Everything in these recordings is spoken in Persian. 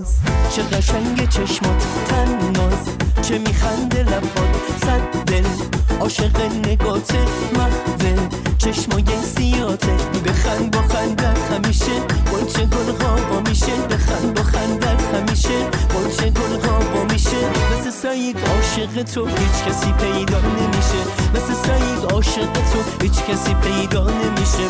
تناز چه قشنگ چشمات، تناز چه میخنده لبات، صد دل عاشق نگاته، محوه چشمای سیاته، بخند با خندت همیشه گلچه گل غابا میشه، بخند با خندت همیشه گلچه گل غابا میشه، مثل سعید عاشق تو هیچ کسی پیدا نمیشه، مثل سعید عاشق تو هیچ کسی پیدا نمیشه.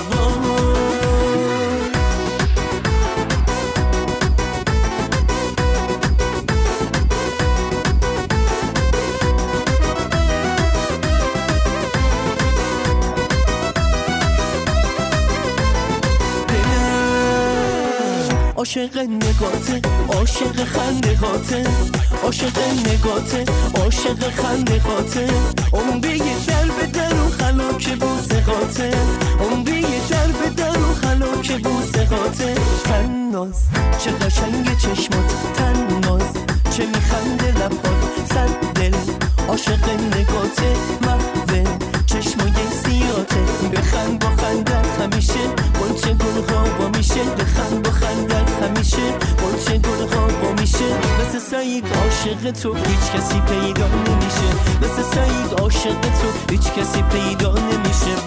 عاشق نگاته، عاشق خنده هاته، عاشق نگاته، عاشق خنده هاته، عمری در به در و خلاک بوسه هاته، عمری در به در و خلاک بوسه هاته، تناز چه قشنگ چشمات، تناز چه میخنده لبات، صد دل عاشق نگاته، محوه چشمای سیاته، بخند با خندت همیشه گلچه گل غابا میشه، بخند با خندت همیشه گلچه گل غابا میشه، مثل سعید عاشق تو هیچ کسی پیدا نمیشه، مثل سعید عاشق تو هیچ کسی پیدا نمیشه.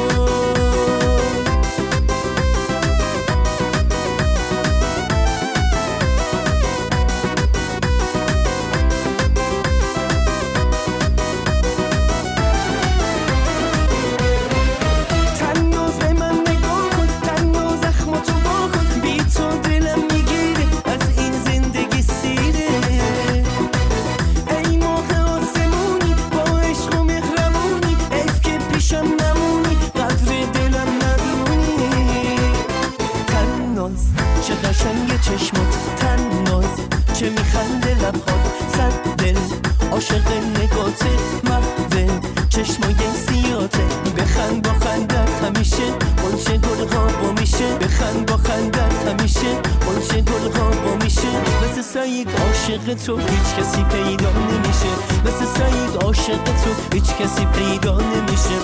چه قشنگ چشمات، تناز چه میخنده لبات، صد دل عاشق نگاته، محوه چشمای سیاته، بخند با خندت همیشه گلچه گل غابا میشه، بخند با خندت همیشه گلچه گل غابا میشه، مثل سعید عاشق تو هیچ کسی پیدا نمیشه، مثل سعید عاشق تو هیچ کسی پیدا نمیشه.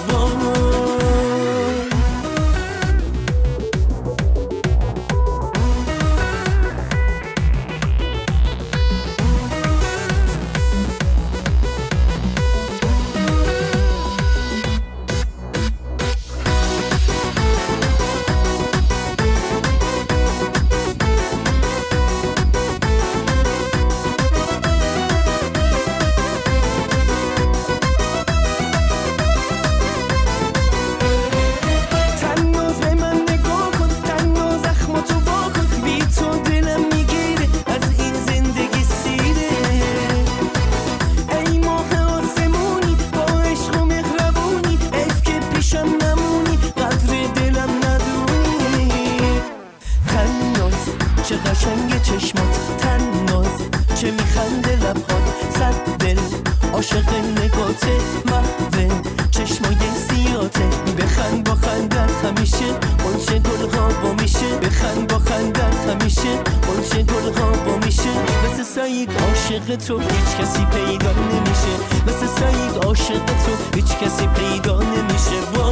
چه قشنگ چشمات، تناز چه میخنده لبات، صد دل عاشق نگاته، محوه چشمای سیاته، بخند با خندت همیشه گلچه گل غابا میشه، بخند با خندت همیشه گلچه گل غابا میشه، مثل سعید عاشق تو هیچ کسی پیدا نمیشه، مثل سعید عاشق تو هیچ کسی پیدا نمیشه.